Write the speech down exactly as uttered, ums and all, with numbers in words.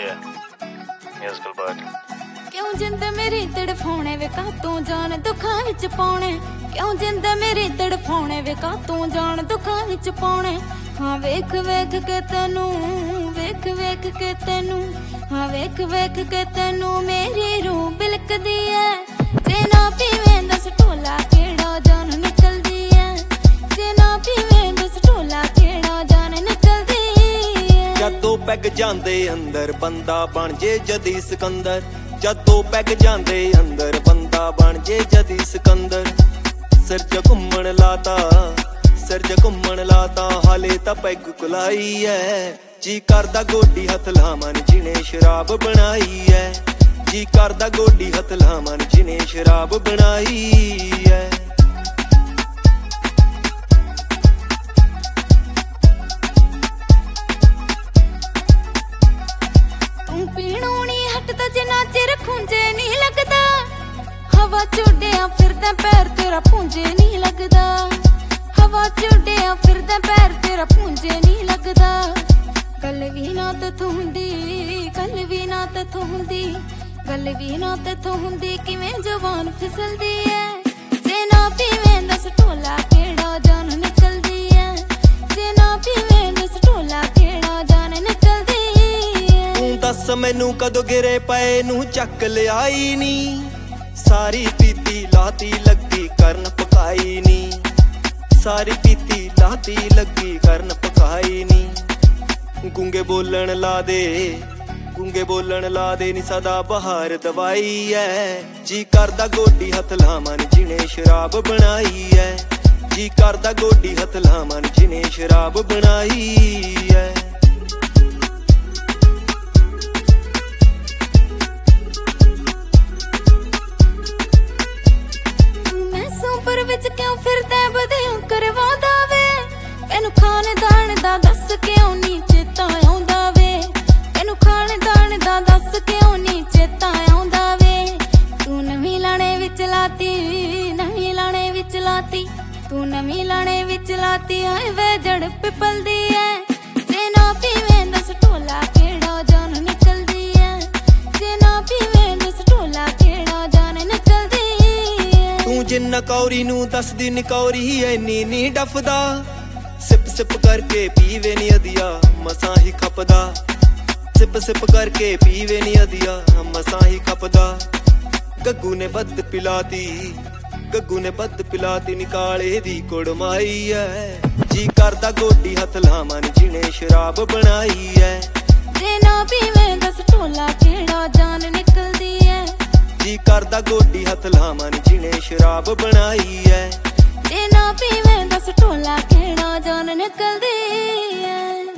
Yeah, musical bud. क्यों जिंद मेरी तड़फाने वे का तू जान दुखां विच पाउणे क्यों जिंद मेरी तड़फाने वे का तू जान दुखां विच पाउणे हाँ वेख वेख के तैनू वेख वेख के तैनू हाँ वेख वेख के तैनू मेरी रूह बिलकदी है जे ना पीवें दस ढोला केड़ा जान निकलदी है जे ना पीवें दस ढोला केड़ा जान निकलदी है जदों पैग जांदे अंदर बंदा बन जे जदी सिकंदर जदों पैग जांदे अंदर बंदा बन जे जदी सिकंदर सिर च घुम्मण लाता सिर च घुम्मण लाता हाले तां पैग कुलाई है जी करदा गोडी हथ लावन जिने शराब बनाई है जी करदा गोडी हथ लावन जिने शराब बनाई है तू पीणों नहीं हटदा जिन्ना चिर खूंजे नहीं लगदा हवा चुड़िया फिरदा पैर तेरा पूंजे नहीं लगदा हवा चुड़िया फिरदा पैर तेरा पूंजे नहीं लगदा गल भी ना तू हुंदी गल भी ना तू हुंदी गल भी ना तू हुंदी किवें जवान फिसलदी है जे ना पीवें दस ढोला केड़ा जान निकलदी है जे ना पीवें दस ढोला केड़ा जान निकलदी है तू दस मैनू कदों गिरे पए नू चक लियाई नी सारी पीती लाती लगी करन पकाई नी सारी पीती लाती लगी करन पकाई नी गूंगे बोलन ला दे गूंगे बोलन ला दे नी सदा बहार दवाई है जी करदा गोडी हथ लावन जिने शराब बनाई है जी करदा गोडी हथ लावन जिने शराब बनाई है पर विच क्यों फिरदा बदियों करवांदा वे तैनू खानदान दा दस क्यों नी चेता आउंदा वे तैनू खानदान दा दस क्यों नी चेता आउंदा वे तू नवीं लाणे विच लाती नवीं लाणे विच लाती तू नवीं लाणे विच लाती आए वे जड़ पिपलदी है जे ना पीवें दस ढोला केड़ा जान निकलदी है जे ना पीवें दस ढोला केड़ा जान निकलदी तू जिन्ना कौरी नू दसदी निकौरी ऐनी नी डफदा सिप सिप करके पीवे नी अदिया मसां ही खपदा सिप सिप करके पीवे नी अदिया मसां ही खपदा गग्गू ने बद पिलाती गग्गू ने बद पिलाती निकाले दी कुड़माई है जी करदा गोडी हथ लावन जिने शराब बनाई है जे ना पीवें दस ढोला केड़ा जान निकलदी है जी करदा गोडी हथ लावन जिने शराब बनाई है जे ना पीवें दस ढोला केड़ा जान निकलदी है।